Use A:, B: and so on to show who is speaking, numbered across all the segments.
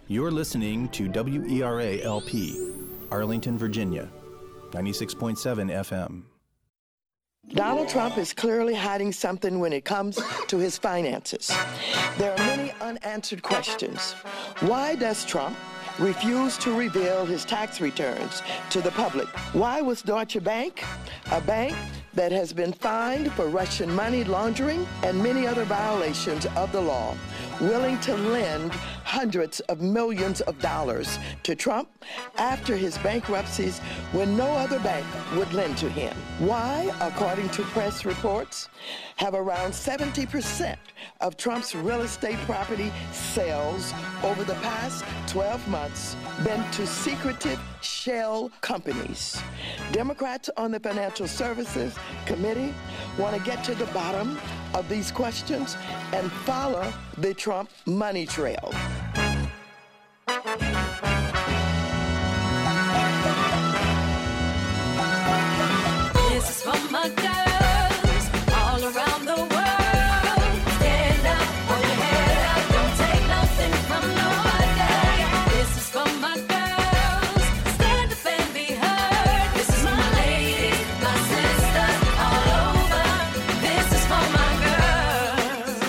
A: You're listening to WERA LP, Arlington, Virginia, 96.7 FM.
B: Donald Trump is clearly hiding something when it comes to his finances. There are many unanswered questions. Why does Trump refuse to reveal his tax returns to the public? Why was Deutsche Bank, a bank that has been fined for Russian money laundering and many other violations of the law, willing to lend hundreds of millions of dollars to Trump after his bankruptcies when no other bank would lend to him? Why, according to press reports, have around 70% of Trump's real estate property sales over the past 12 months been to secretive shell companies? Democrats on the Financial Services Committee want to get to the bottom of these questions and follow the Trump money trail.
C: This is for my girls all around the world. Stand up, hold your head up, don't take nothing from nobody. This is for my girls, stand up and be heard. This is my ladies, my sisters all over. This is for my girls.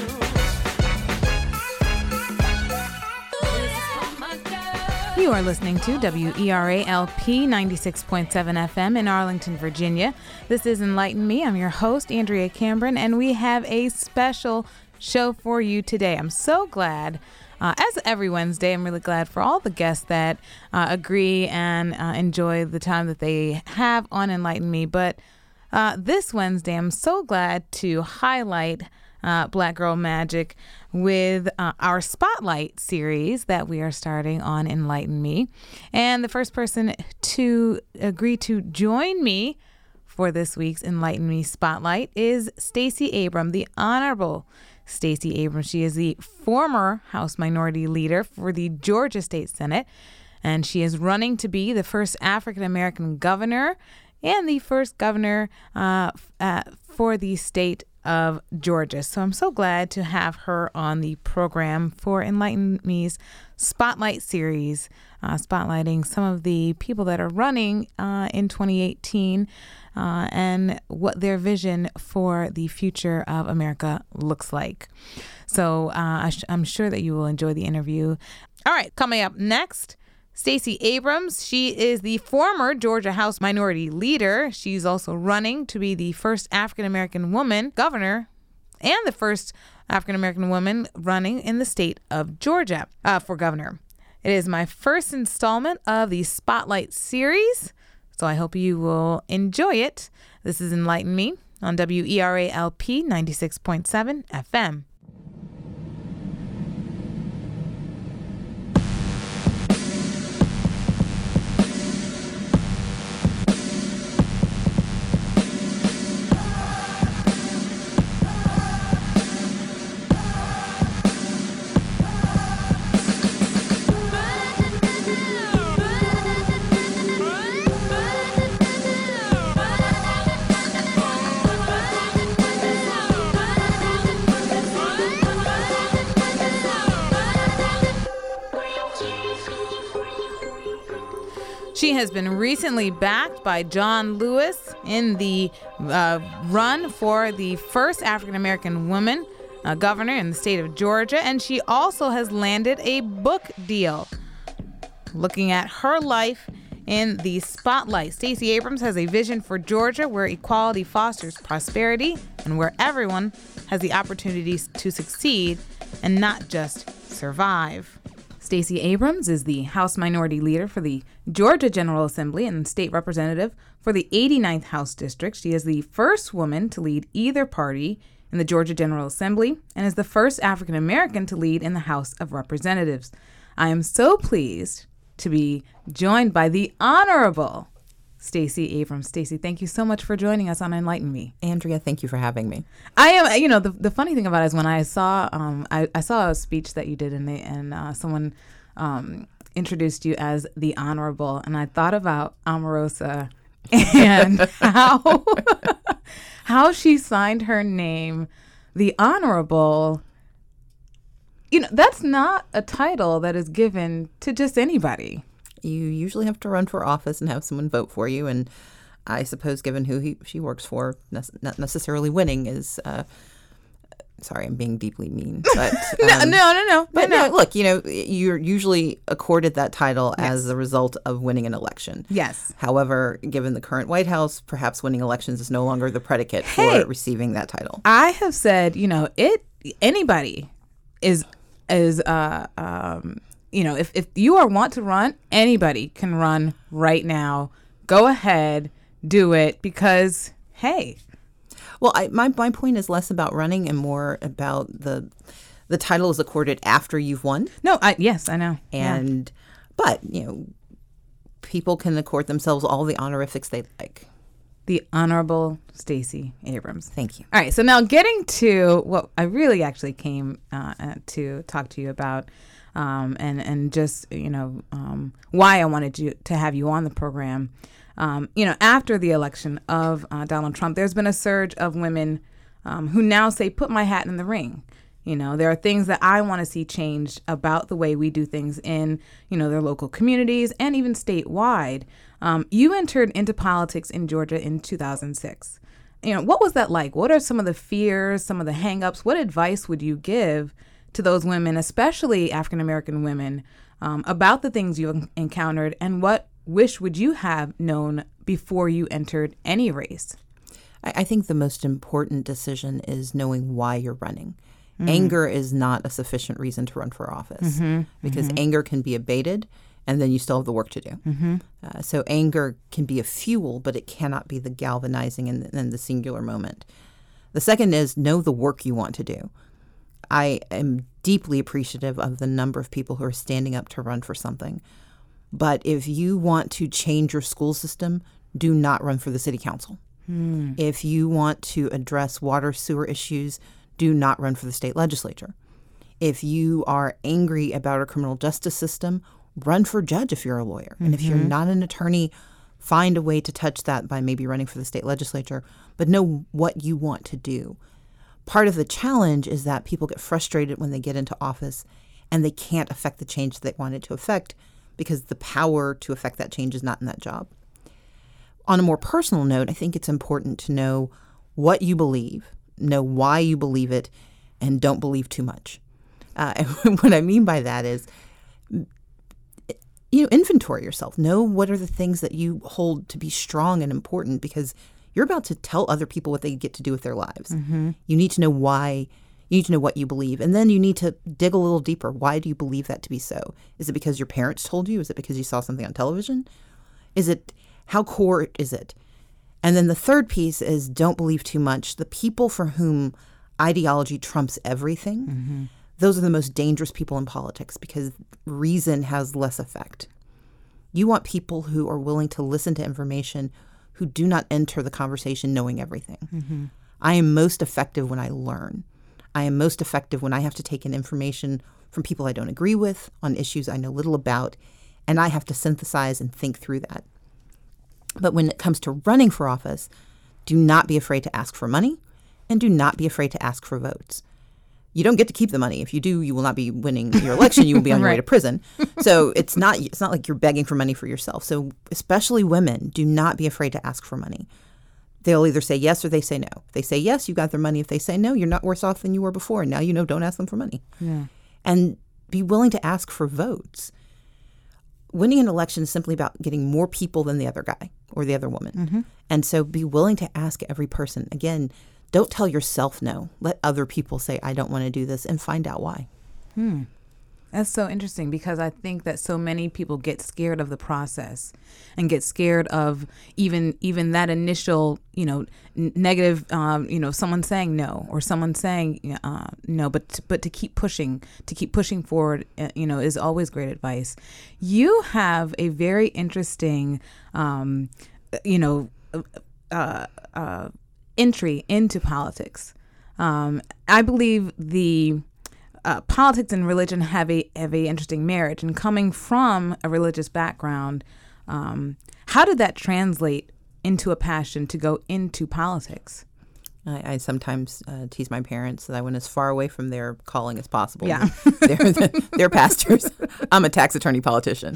C: This is for my girls.
D: You are listening to WERA LP 96.7 FM in Arlington, Virginia. This is Enlighten Me. I'm your host, Andrea Cameron, and we have a special show for you today. I'm so glad, as every Wednesday, I'm really glad for all the guests that agree and enjoy the time that they have on Enlighten Me. But this Wednesday, I'm so glad to highlight Black Girl Magic with our Spotlight series that we are starting on Enlighten Me. And the first person to agree to join me for this week's Enlighten Me Spotlight is Stacey Abrams, the Honorable Stacey Abrams. She is the former House Minority Leader for the Georgia State Senate, and she is running to be the first African-American governor and the first governor for the state of Georgia. So I'm so glad to have her on the program for Enlighten Me's Spotlight series, spotlighting some of the people that are running in 2018 and what their vision for the future of America looks like. So I'm sure that you will enjoy the interview. All right, coming up next, Stacey Abrams. She is the former Georgia House Minority Leader. She's also running to be the first African-American woman governor and the first African-American woman running in the state of Georgia for governor. It is my first installment of the Spotlight series, so I hope you will enjoy it. This is Enlighten Me on WERA LP 96.7 FM. She has been recently backed by John Lewis in the run for the first African-American woman governor in the state of Georgia, and she also has landed a book deal looking at her life in the spotlight. Stacey Abrams has a vision for Georgia where equality fosters prosperity and where everyone has the opportunities to succeed and not just survive. Stacey Abrams is the House Minority Leader for the Georgia General Assembly and State Representative for the 89th House District. She is the first woman to lead either party in the Georgia General Assembly and is the first African American to lead in the House of Representatives. I am so pleased to be joined by the Honorable Stacey Abrams. Stacey, thank you so much for joining us on Enlighten Me.
E: Andrea, thank you for having me.
D: I am, the funny thing about it is when I saw, I saw a speech that you did and someone introduced you as the Honorable, and I thought about Omarosa and how she signed her name, the Honorable that's not a title that is given to just anybody.
E: You usually have to run for office and have someone vote for you. And I suppose given who she works for, not necessarily winning is sorry, I'm being deeply mean. But,
D: No.
E: But no, look, you're usually accorded that title as a result of winning an election.
D: Yes.
E: However, given the current White House, perhaps winning elections is no longer the predicate for receiving that title.
D: I have said, anybody is if you want to run, anybody can run right now. Go ahead, do it, because, hey.
E: Well, my point is less about running and more about the title is accorded after you've won.
D: No, yes, I know.
E: But people can accord themselves all the honorifics they like.
D: The Honorable Stacey Abrams.
E: Thank you.
D: All right, so now getting to what I really actually came to talk to you about, and just why I wanted to have you on the program. After the election of Donald Trump, there's been a surge of women who now say, put my hat in the ring. There are things that I want to see changed about the way we do things in, their local communities and even statewide. You entered into politics in Georgia in 2006. What was that like? What are some of the fears, some of the hangups? What advice would you give to those women, especially African-American women, about the things you encountered, and what wish would you have known before you entered any race?
E: I think the most important decision is knowing why you're running. Anger is not a sufficient reason to run for office because anger can be abated and then you still have the work to do. So anger can be a fuel, but it cannot be the galvanizing in the singular moment. The second is know the work you want to do. I am deeply appreciative of the number of people who are standing up to run for something. But if you want to change your school system, do not run for the city council. If you want to address water, sewer issues, do not run for the state legislature. If you are angry about our criminal justice system, run for judge if you're a lawyer. And if you're not an attorney, find a way to touch that by maybe running for the state legislature, but know what you want to do. Part of the challenge is that people get frustrated when they get into office and they can't affect the change they wanted to affect because the power to affect that change is not in that job. On a more personal note, I think it's important to know what you believe, know why you believe it, and don't believe too much. And what I mean by that is, inventory yourself. Know what are the things that you hold to be strong and important because you're about to tell other people what they get to do with their lives. You need to know why. You need to know what you believe. And then you need to dig a little deeper. Why do you believe that to be so? Is it because your parents told you? Is it because you saw something on television? How core is it? And then the third piece is don't believe too much. The people for whom ideology trumps everything, those are the most dangerous people in politics because reason has less effect. You want people who are willing to listen to information, who do not enter the conversation knowing everything. I am most effective when I learn. I am most effective when I have to take in information from people I don't agree with on issues I know little about, and I have to synthesize and think through that. But when it comes to running for office, do not be afraid to ask for money and do not be afraid to ask for votes. You don't get to keep the money. If you do, you will not be winning your election. You will be on your way to prison. So it's not like you're begging for money for yourself. So especially women, do not be afraid to ask for money. They'll either say yes or they say no. If they say yes, you got their money. If they say no, you're not worse off than you were before. And now don't ask them for money.
D: Yeah.
E: And be willing to ask for votes. Winning an election is simply about getting more people than the other guy or the other woman. And so be willing to ask every person. Again, don't tell yourself no. Let other people say, I don't want to do this, and find out why.
D: That's so interesting because I think that so many people get scared of the process and get scared of even that initial, negative, someone saying no or someone saying no, but to keep pushing forward, is always great advice. You have a very interesting, entry into politics. I believe the politics and religion have a interesting marriage, and coming from a religious background, how did that translate into a passion to go into politics?
E: I sometimes tease my parents that I went as far away from their calling as possible.
D: Yeah.
E: They're pastors. I'm a tax attorney politician.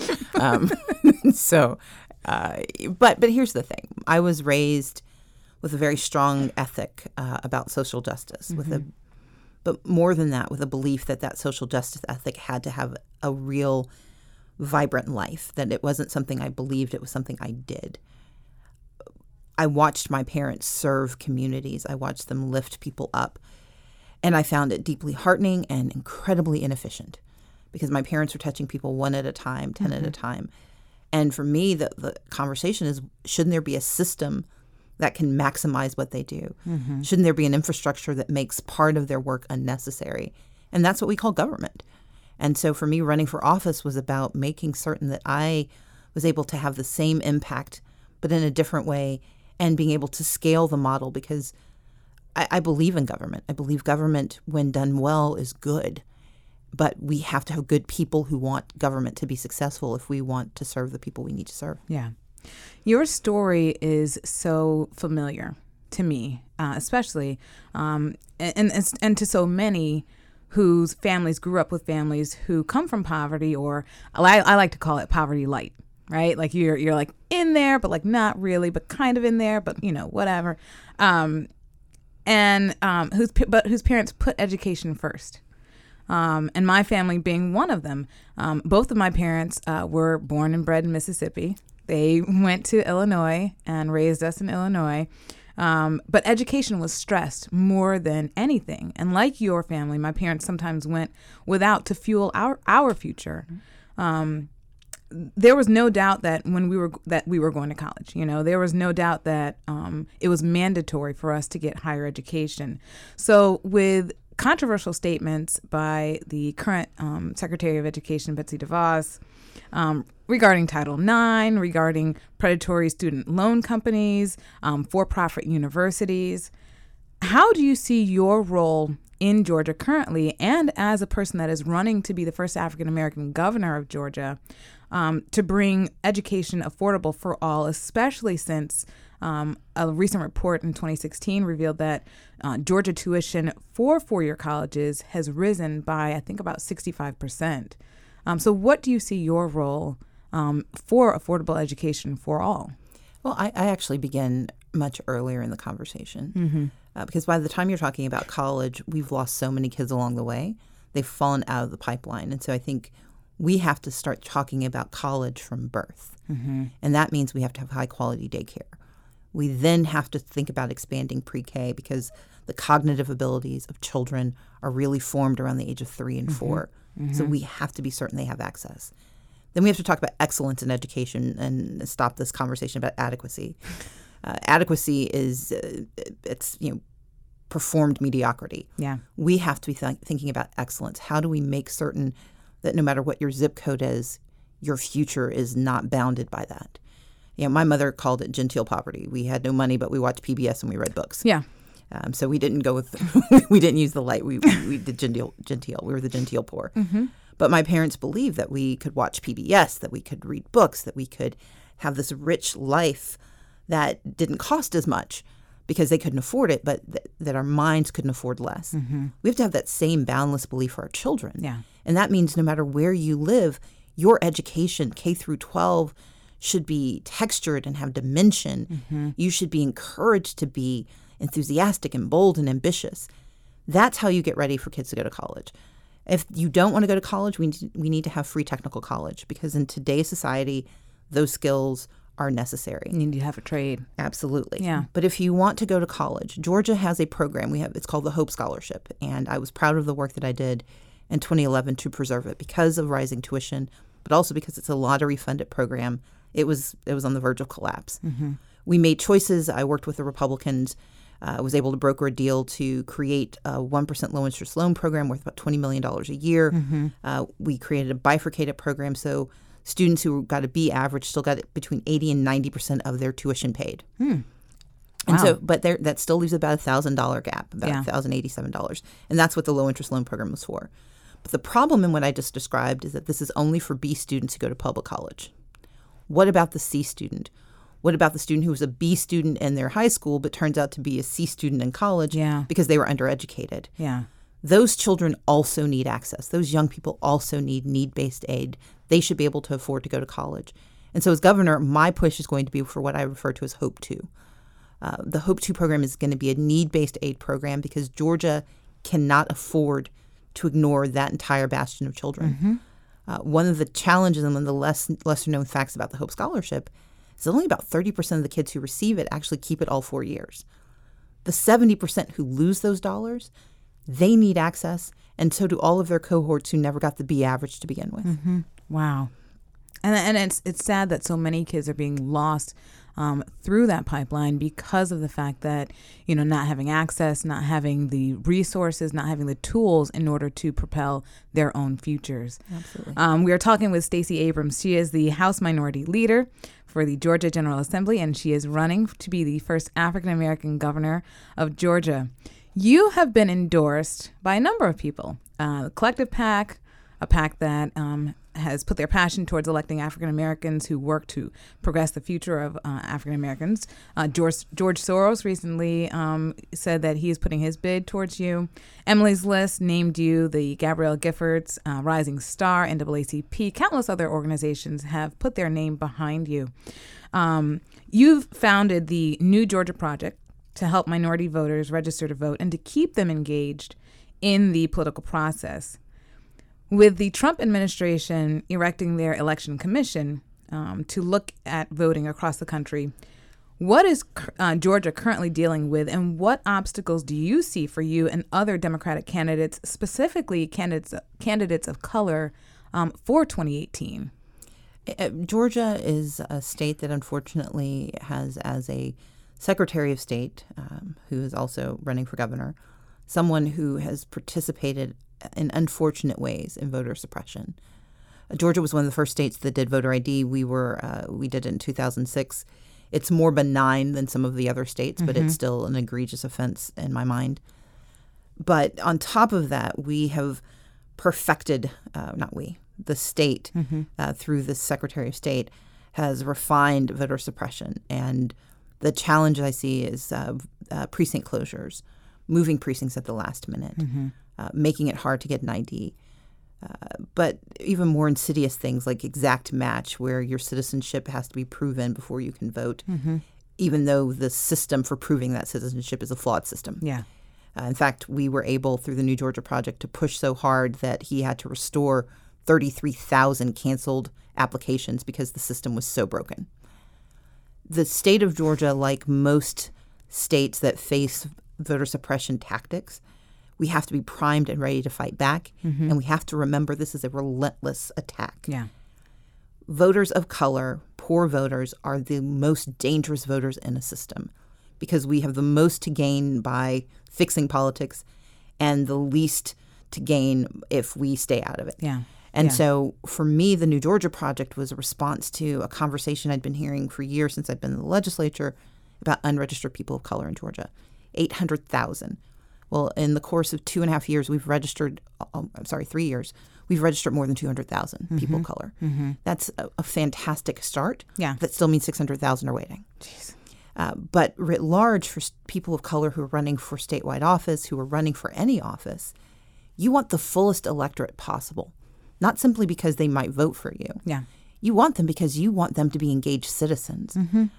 E: But here's the thing. I was raised with a very strong ethic about social justice, but more than that, with a belief that social justice ethic had to have a real vibrant life, that it wasn't something I believed, it was something I did. I watched my parents serve communities. I watched them lift people up. And I found it deeply heartening and incredibly inefficient because my parents were touching people one at a time, 10 at a time. And for me, the conversation is, shouldn't there be a system that can maximize what they do? Shouldn't there be an infrastructure that makes part of their work unnecessary? And that's what we call government. And so for me, running for office was about making certain that I was able to have the same impact, but in a different way, and being able to scale the model, because I believe in government. I believe government, when done well, is good. But we have to have good people who want government to be successful if we want to serve the people we need to serve.
D: Yeah. Your story is so familiar to me, especially, and to so many whose families grew up with families who come from poverty, or I like to call it poverty light, right? Like you're like in there, but like not really, but kind of in there, but whatever. Whose parents put education first. And my family being one of them. Both of my parents were born and bred in Mississippi. They went to Illinois and raised us in Illinois. But education was stressed more than anything. And like your family, my parents sometimes went without to fuel our future. There was no doubt that we were going to college. There was no doubt that it was mandatory for us to get higher education. So with controversial statements by the current Secretary of Education, Betsy DeVos, regarding Title IX, regarding predatory student loan companies, for-profit universities. How do you see your role in Georgia currently, and as a person that is running to be the first African-American governor of Georgia, to bring education affordable for all, especially since a recent report in 2016 revealed that Georgia tuition for four-year colleges has risen by, I think, about 65%. So what do you see your role for affordable education for all?
E: Well, I actually begin much earlier in the conversation because by the time you're talking about college, we've lost so many kids along the way. They've fallen out of the pipeline. And so I think we have to start talking about college from birth. And that means we have to have high-quality daycare. We then have to think about expanding pre-K because the cognitive abilities of children are really formed around the age of 3 and 4. So we have to be certain they have access. Then we have to talk about excellence in education and stop this conversation about adequacy. Adequacy is performed mediocrity.
D: Yeah,
E: we have to be thinking about excellence. How do we make certain that no matter what your zip code is, your future is not bounded by that? My mother called it genteel poverty. We had no money, but we watched PBS and we read books.
D: Yeah.
E: So we didn't go with, we didn't use the light. We did genteel. We were the genteel poor. But my parents believed that we could watch PBS, that we could read books, that we could have this rich life that didn't cost as much because they couldn't afford it, but that our minds couldn't afford less. We have to have that same boundless belief for our children.
D: Yeah.
E: And that means no matter where you live, your education, K through 12, should be textured and have dimension. You should be encouraged to be enthusiastic and bold and ambitious. That's how you get ready for kids to go to college. If you don't want to go to college, we need to have free technical college because in today's society, those skills are necessary.
D: You need to have a trade.
E: Absolutely.
D: Yeah.
E: But if you want to go to college, Georgia has a program. It's called the Hope Scholarship. And I was proud of the work that I did in 2011 to preserve it because of rising tuition, but also because it's a lottery-funded program. It was on the verge of collapse. We made choices. I worked with the Republicans. Was able to broker a deal to create a 1% low-interest loan program worth about $20 million a year. We created a bifurcated program so students who got a B average still got between 80 and 90% of their tuition paid. And so, but that still leaves about $1,000 gap, about $1,087. And that's what the low-interest loan program was for. But the problem in what I just described is that this is only for B students who go to public college. What about the C student? What about the student who was a B student in their high school but turns out to be a C student in college because they were undereducated?
D: Yeah.
E: Those children also need access. Those young people also need need-based aid. They should be able to afford to go to college. And so as governor, my push is going to be for what I refer to as Hope 2. The Hope 2 program is going to be a need-based aid program because Georgia cannot afford to ignore that entire bastion of children. One of the challenges and one of the lesser-known facts about the Hope Scholarship is only about 30% of the kids who receive it actually keep it all 4 years. The 70% who lose those dollars, they need access, and so do all of their cohorts who never got the B average to begin with.
D: Wow. And it's sad that so many kids are being lost through that pipeline because of the fact that, not having access, not having the resources, not having the tools in order to propel their own futures.
E: Absolutely.
D: We are talking with Stacey Abrams. She is the House Minority Leader for the Georgia General Assembly, and she is running to be the first African-American governor of Georgia. You have been endorsed by a number of people. The Collective PAC, a PAC that has put their passion towards electing African Americans who work to progress the future of African Americans. George Soros recently said that he is putting his bid towards you. Emily's List named you the Gabrielle Giffords Rising Star. NAACP, countless other organizations have put their name behind you. You've founded the New Georgia Project to help minority voters register to vote and to keep them engaged in the political process. With the Trump administration erecting their election commission to look at voting across the country, what is Georgia currently dealing with, and what obstacles do you see for you and other Democratic candidates, specifically candidates of color, for 2018?
E: Georgia is a state that unfortunately has as a Secretary of State, who is also running for governor, someone who has participated in unfortunate ways in voter suppression. Georgia was one of the first states that did voter ID. We did it in 2006. It's more benign than some of the other states, but it's still an egregious offense in my mind. But on top of that, we have perfected, the state, through the Secretary of State, has refined voter suppression. And the challenge I see is precinct closures, moving precincts at the last minute, making it hard to get an ID. But even more insidious things like exact match, where your citizenship has to be proven before you can vote, even though the system for proving that citizenship is a flawed system.
D: Yeah.
E: In fact, we were able, through the New Georgia Project, to push so hard that he had to restore 33,000 canceled applications because the system was so broken. The state of Georgia, like most states that face voter suppression tactics, we have to be primed and ready to fight back, and we have to remember this is a relentless attack.
D: Yeah.
E: Voters of color, poor voters, are the most dangerous voters in a system because we have the most to gain by fixing politics and the least to gain if we stay out of it.
D: Yeah.
E: And so for me, the New Georgia Project was a response to a conversation I'd been hearing for years since I've been in the legislature about unregistered people of color in Georgia, 800,000. Well, in the course of 2.5 years, we've registered, 3 years, we've registered more than 200,000 people of color. That's a fantastic start.
D: Yeah.
E: That still means 600,000 are waiting.
D: Jeez.
E: But writ large, for people of color who are running for statewide office, who are running for any office, you want the fullest electorate possible, not simply because they might vote for you.
D: Yeah.
E: You want them because you want them to be engaged citizens.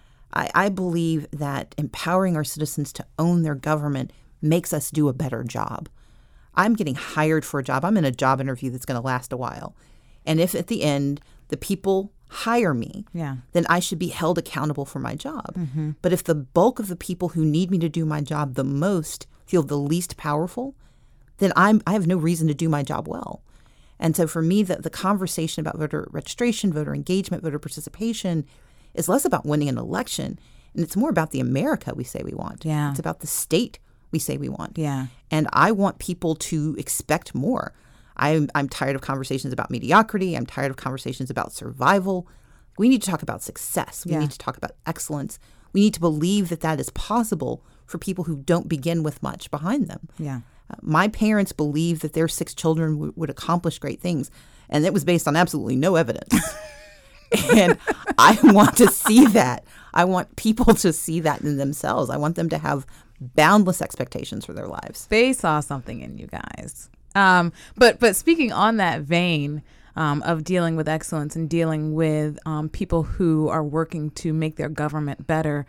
E: I believe that empowering our citizens to own their government makes us do a better job. I'm getting hired for a job. I'm in a job interview that's going to last a while. And if at the end the people hire me, then I should be held accountable for my job. But if the bulk of the people who need me to do my job the most feel the least powerful, then I have no reason to do my job well. And so for me, the conversation about voter registration, voter engagement, voter participation is less about winning an election, and it's more about the America we say we want.
D: Yeah.
E: It's about the state we say we want.
D: Yeah.
E: And I want people to expect more. I'm tired of conversations about mediocrity. I'm tired of conversations about survival. We need to talk about success. We need to talk about excellence. We need to believe that that is possible for people who don't begin with much behind them.
D: Yeah.
E: My parents believed that their 6 children would accomplish great things, and it was based on absolutely no evidence. And I want to see that. I want people to see that in themselves. I want them to have boundless expectations for their lives.
D: They saw something in you guys. But speaking on that vein of dealing with excellence and dealing with people who are working to make their government better,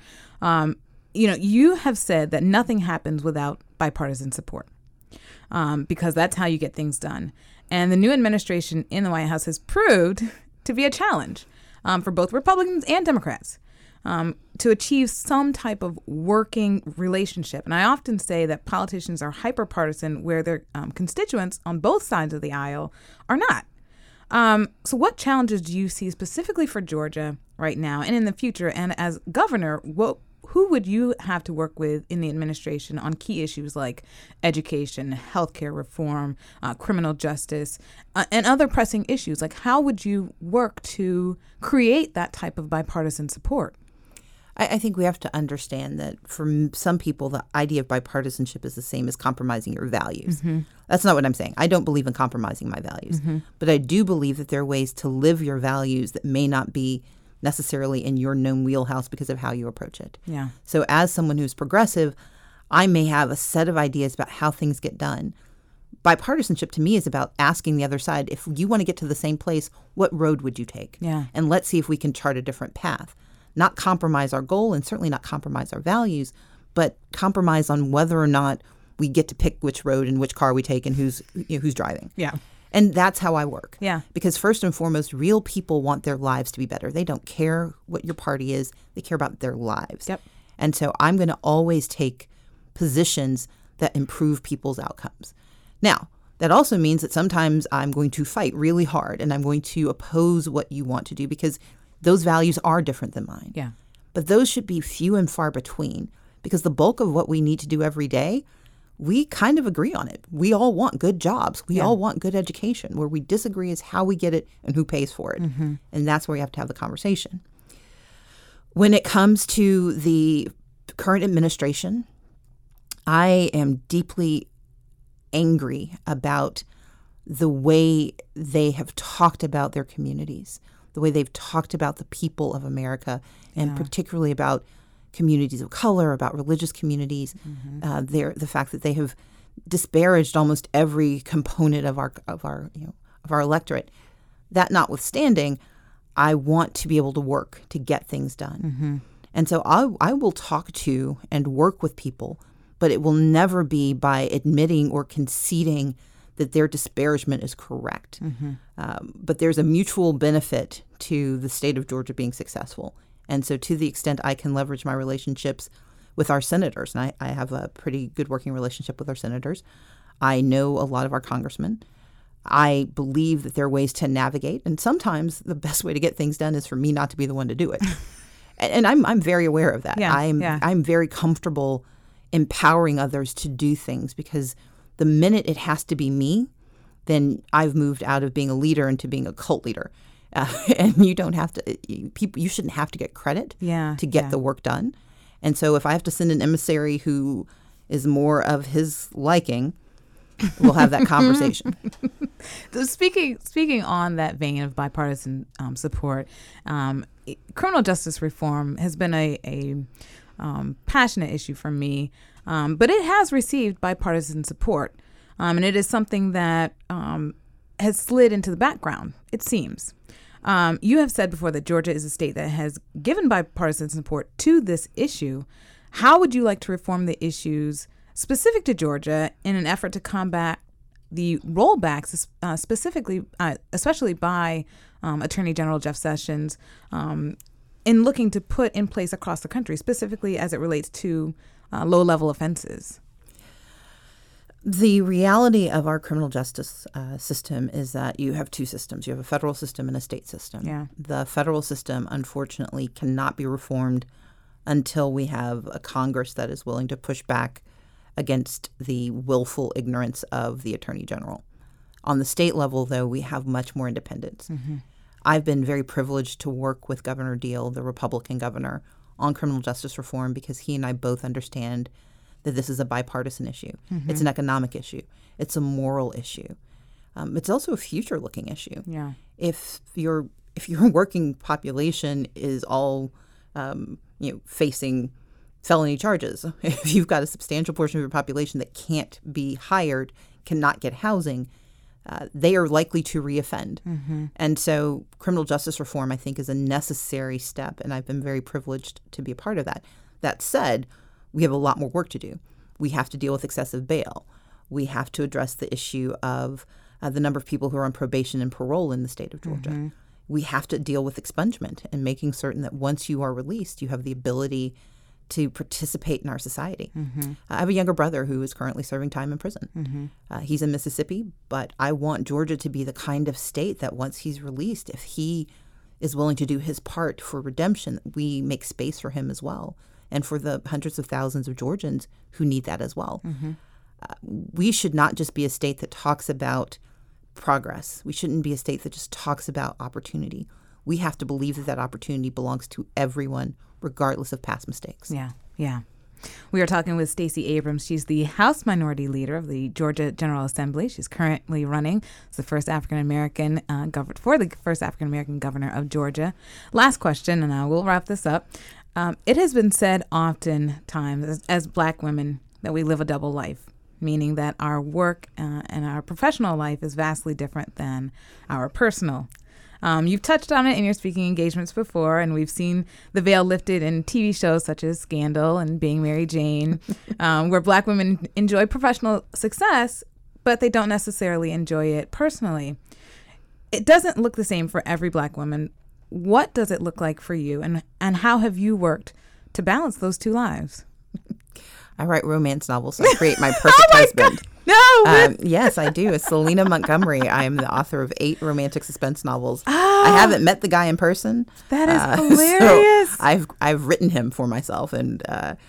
D: you have said that nothing happens without bipartisan support because that's how you get things done. And the new administration in the White House has proved to be a challenge for both Republicans and Democrats to achieve some type of working relationship. And I often say that politicians are hyper-partisan where their constituents on both sides of the aisle are not. So what challenges do you see specifically for Georgia right now and in the future? And as governor, who would you have to work with in the administration on key issues like education, healthcare reform, criminal justice, and other pressing issues? Like, how would you work to create that type of bipartisan support?
E: I think we have to understand that for some people, the idea of bipartisanship is the same as compromising your values. Mm-hmm. That's not what I'm saying. I don't believe in compromising my values. Mm-hmm. But I do believe that there are ways to live your values that may not be necessarily in your known wheelhouse because of how you approach it.
D: Yeah.
E: So as someone who's progressive, I may have a set of ideas about how things get done. Bipartisanship to me is about asking the other side, if you want to get to the same place, what road would you take?
D: Yeah.
E: And let's see if we can chart a different path. Not compromise our goal and certainly not compromise our values, but compromise on whether or not we get to pick which road and which car we take and who's driving.
D: Yeah.
E: And that's how I work.
D: Yeah.
E: Because first and foremost, real people want their lives to be better. They don't care what your party is. They care about their lives.
D: Yep.
E: And so I'm going to always take positions that improve people's outcomes. Now, that also means that sometimes I'm going to fight really hard and I'm going to oppose what you want to do because those values are different than mine.
D: Yeah.
E: But those should be few and far between because the bulk of what we need to do every day, we kind of agree on it. We all want good jobs. We all want good education. Where we disagree is how we get it and who pays for it. Mm-hmm. And that's where we have to have the conversation. When it comes to the current administration, I am deeply angry about the way they have talked about their communities, the way they've talked about the people of America, and particularly about communities of color, about religious communities. Mm-hmm. The fact that they have disparaged almost every component of our electorate. That notwithstanding, I want to be able to work to get things done, mm-hmm. and so I will talk to and work with people, but it will never be by admitting or conceding that their disparagement is correct. Mm-hmm. But there's a mutual benefit to the state of Georgia being successful. And so to the extent I can leverage my relationships with our senators, and I have a pretty good working relationship with our senators. I know a lot of our congressmen. I believe that there are ways to navigate. And sometimes the best way to get things done is for me not to be the one to do it. And I'm very aware of that. I'm very comfortable empowering others to do things because the minute it has to be me, then I've moved out of being a leader into being a cult leader. And you don't have to, you shouldn't have to get credit to get the work done. And so if I have to send an emissary who is more of his liking, we'll have that conversation.
D: So speaking on that vein of bipartisan support, criminal justice reform has been a passionate issue for me, but it has received bipartisan support, and it is something that has slid into the background, it seems. You have said before that Georgia is a state that has given bipartisan support to this issue. How would you like to reform the issues specific to Georgia in an effort to combat the rollbacks, especially by Attorney General Jeff Sessions, in looking to put in place across the country, specifically as it relates to low-level offenses?
E: The reality of our criminal justice system is that you have two systems. You have a federal system and a state system.
D: Yeah.
E: The federal system, unfortunately, cannot be reformed until we have a Congress that is willing to push back against the willful ignorance of the Attorney General. On the state level, though, we have much more independence. Mm-hmm. I've been very privileged to work with Governor Deal, the Republican governor, on criminal justice reform because he and I both understand that this is a bipartisan issue. Mm-hmm. It's an economic issue. It's a moral issue. It's also a future-looking issue.
D: Yeah.
E: If your working population is all facing felony charges. If you've got a substantial portion of your population that can't be hired, cannot get housing, they are likely to reoffend. And so criminal justice reform, I think, is a necessary step, and I've been very privileged to be a part of that. That said, we have a lot more work to do. We have to deal with excessive bail. We have to address the issue of the number of people who are on probation and parole in the state of Georgia. We have to deal with expungement and making certain that once you are released, you have the ability to participate in our society. I have a younger brother who is currently serving time in prison. He's in Mississippi, but I want Georgia to be the kind of state that once he's released, if he is willing to do his part for redemption, we make space for him as well, and for the hundreds of thousands of Georgians who need that as well. We should not just be a state that talks about progress. We shouldn't be a state that just talks about opportunity. We have to believe that that opportunity belongs to everyone, regardless of past mistakes.
D: Yeah. We are talking with Stacey Abrams. She's the House Minority Leader of the Georgia General Assembly. She's currently running as the first African-American governor of Georgia. Last question, and I will wrap this up. It has been said oftentimes as Black women that we live a double life, meaning that our work and our professional life is vastly different than our personal. You've touched on it in your speaking engagements before, and we've seen the veil lifted in TV shows such as Scandal and Being Mary Jane, where Black women enjoy professional success, but they don't necessarily enjoy it personally. It doesn't look the same for every Black woman. What does it look like for you, and how have you worked to balance those two lives?
E: I write romance novels, so I create my perfect husband.
D: God. No.
E: Yes, I do. It's Selena Montgomery. I am the author of 8 romantic suspense novels. I haven't met the guy in person.
D: That is hilarious.
E: So I've written him for myself, and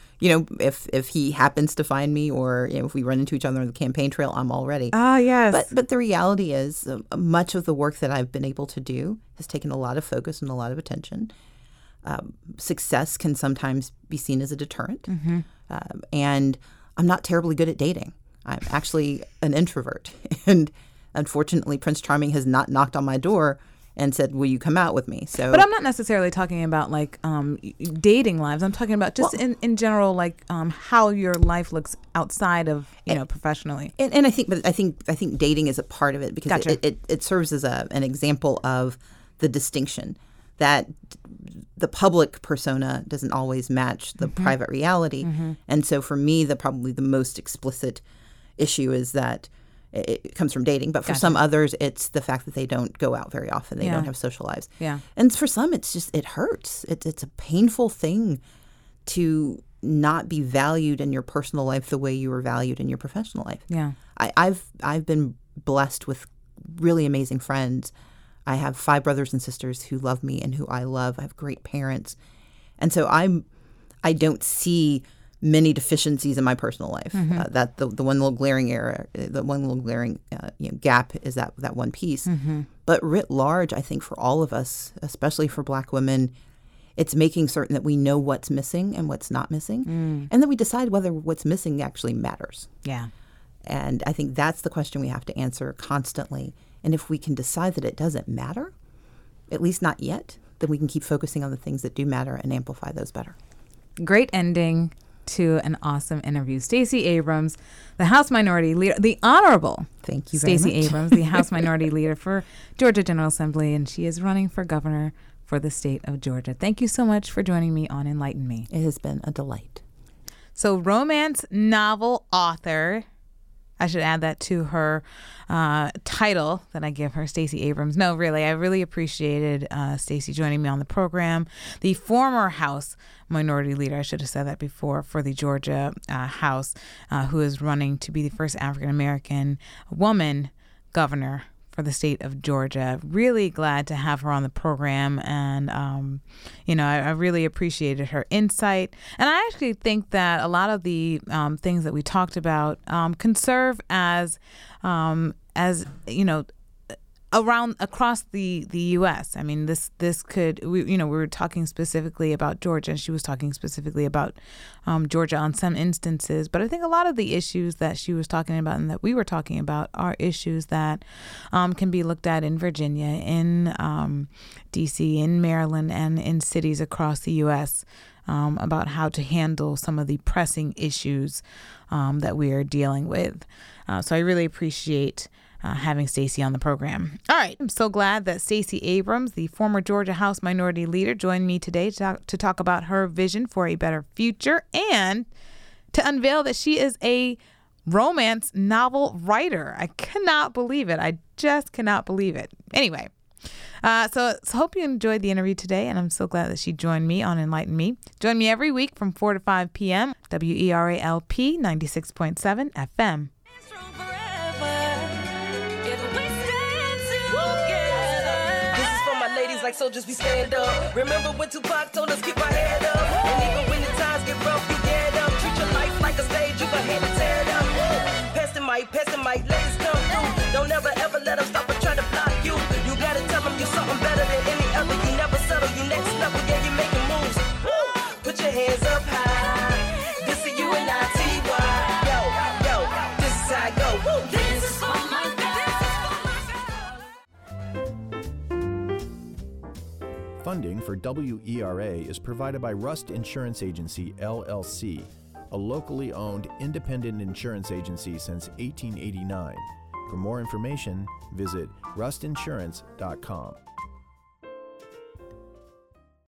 E: if he happens to find me, or if we run into each other on the campaign trail, I'm all ready.
D: Yes.
E: But the reality is, much of the work that I've been able to do has taken a lot of focus and a lot of attention. Success can sometimes be seen as a deterrent. And I'm not terribly good at dating. I'm actually an introvert. And unfortunately, Prince Charming has not knocked on my door and said, will you come out with me? So,
D: but I'm not necessarily talking about like dating lives. I'm talking about just in general, like how your life looks outside of, professionally.
E: And I think dating is a part of it, because
D: Gotcha.
E: it serves as an example of the distinction that the public persona doesn't always match the private reality. And so for me, probably the most explicit issue is that it comes from dating. But for some others, it's the fact that they don't go out very often. They don't have social lives. And for some, it's just, it hurts. It's a painful thing to not be valued in your personal life the way you were valued in your professional life. I've been blessed with really amazing friends. I have 5 brothers and sisters who love me and who I love. I have great parents. And so I don't see many deficiencies in my personal life. That the one little glaring gap is that one piece. But writ large, I think for all of us, especially for Black women, it's making certain that we know what's missing and what's not missing, and that we decide whether what's missing actually matters. And I think that's the question we have to answer constantly. And if we can decide that it doesn't matter, at least not yet, then we can keep focusing on the things that do matter and amplify those better.
D: Great ending to an awesome interview. Stacey Abrams, the House Minority Leader, the Honorable
E: Thank you very much.
D: Stacey Abrams, the House Minority Leader for Georgia General Assembly, and she is running for governor for the state of Georgia. Thank you so much for joining me on Enlighten Me.
E: It has been a delight.
D: So, romance novel author, I should add that to her title that I give her, Stacey Abrams. No, really, I really appreciated Stacey joining me on the program. The former House Minority Leader, I should have said that before, for the Georgia House, who is running to be the first African-American woman governor for the state of Georgia. Really glad to have her on the program, and I really appreciated her insight. And I actually think that a lot of the things that we talked about can serve as across the U.S. I mean, this could, we were talking specifically about Georgia, and she was talking specifically about Georgia on some instances. But I think a lot of the issues that she was talking about and that we were talking about are issues that can be looked at in Virginia, in D.C., in Maryland, and in cities across the U.S. About how to handle some of the pressing issues that we are dealing with. So I really appreciate having Stacey on the program. All right. I'm so glad that Stacey Abrams, the former Georgia House Minority Leader, joined me today to talk about her vision for a better future and to unveil that she is a romance novel writer. I cannot believe it. I just cannot believe it. Anyway, so hope you enjoyed the interview today, and I'm so glad that she joined me on Enlighten Me. Join me every week from 4 to 5 p.m. WERALP 96.7 FM.
C: Strong forever if we stand together.
F: This is for my ladies like soldiers, we stand up. Remember when Tupac told us keep our head up? And even when the times get rough, you get up. Treat your life like a stage, you go ahead and tear it up. Pass the mic, ladies come through. Don't ever ever let them stop or try to block you. You gotta tell them you're something better than any other. You never settle, you next level, yeah, you making moves. Put your hands up high. This is you and I, T.Y. Yo, this is how I go.
C: This is for my girls.
A: Funding for WERA is provided by Rust Insurance Agency, LLC, a locally owned independent insurance agency since 1889. For more information, visit rustinsurance.com.